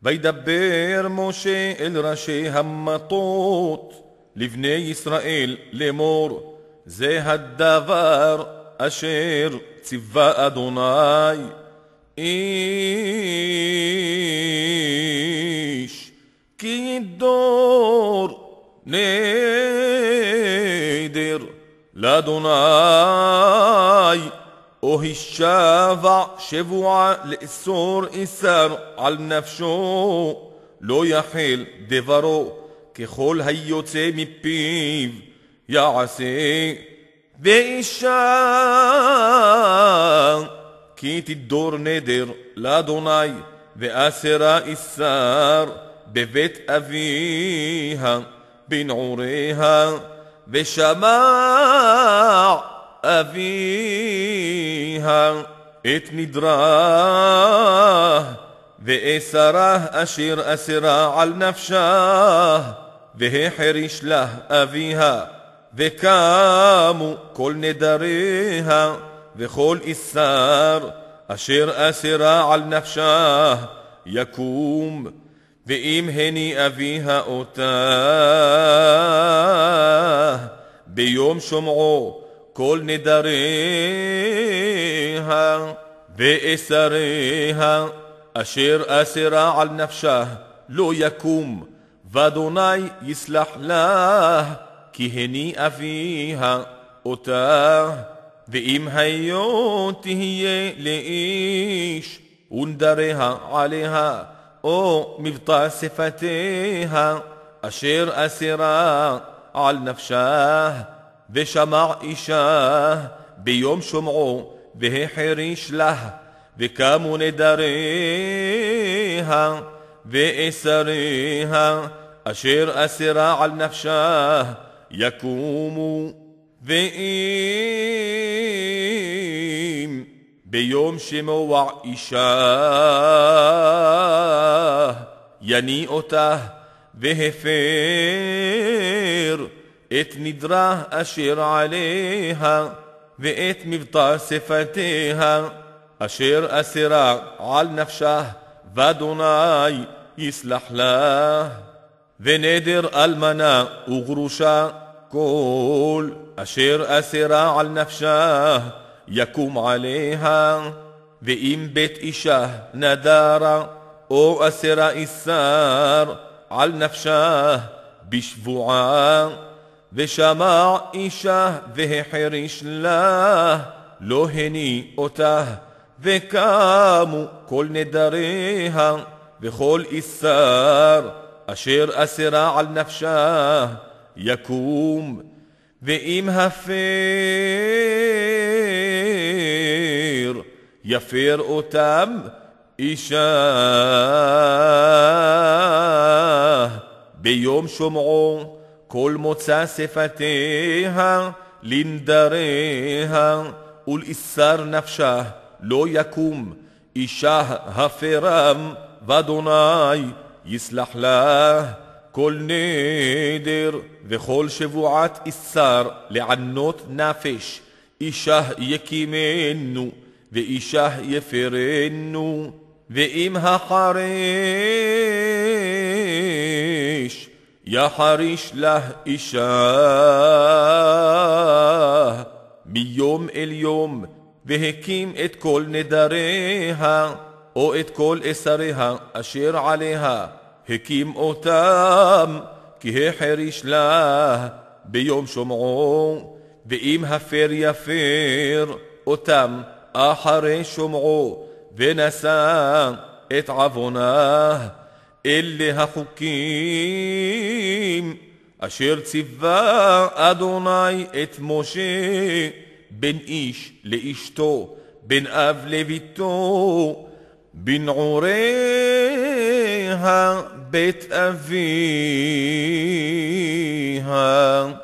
וידבר משה אל ראשי המטות לבני ישראל לאמור, זה הדבר אשר ציווה אדוני, איש כי ידור נדר לאדוני, או הישבע שבועה לאסור איסר על נפשו, לא יחל דברו ככל היוצא מפיו יעשה. ואישה כי תדור נדר לאדוני ואסרה איסר בבית אביה בנעוריה, ושמע אביה את נדרה ואסרה אשר אסרה על נפשה, והחריש לה אביה, וקמו כל נדריה וכל איסר אשר אסרה על נפשה יקום. ואם הני אביה אותה ביום שומעו כל נדריה ואסריה אשר אסרה על נפשה לא יקום, ואדוני יסלח לה, כי הני אביה אותה. ואם היו תהיה לאיש ונדריה עליה, או מבטא שפתיה אשר אסרה על נפשה, ושמע אישה ביום שומעו והחריש לה, וקמו נדריה ואסריה אשר אסרה על נפשה יקומו. ואם ביום שמוע אישה יני אותה והפר את נדרה אשר עליה ואת מבטא שפתיה אשר אסרה על נפשה, ואדוני יסלח לה. ונדר אלמנה וגרושה כל אשר אסרה על נפשה יקום עליה. ואם בית אישה נדרה או אסרה איסר על נפשה בשבועה, ושמע אישה והחריש לה, לא הני אותה, וקמו כל נדריה וכל איסר אשר אסרה על נפשה יקום. ואם הפר יפר אותם אישה ביום שומעו כל מוצא שפתיה לנדריה ולאיסר נפשה לא יקום, אישה הפרם, ואדוני יסלח לה. כל נדר וכל שבועת איסר לענות נפש אישה יקימנו ואישה יפרנו. ואם החריש יחריש לה אישה מיום אל יום, והקים את כל נדריה או את כל אסריה אשר עליה, הקים אותם כי החריש לה ביום שומעו. ואם הפר יפר אותם אחרי שומעו ונשא את עוונה, אלה החוקים אשר ציווה אדוני את משה, בין איש לאשתו, בין אב לביתו, בנעוריה בית אביה.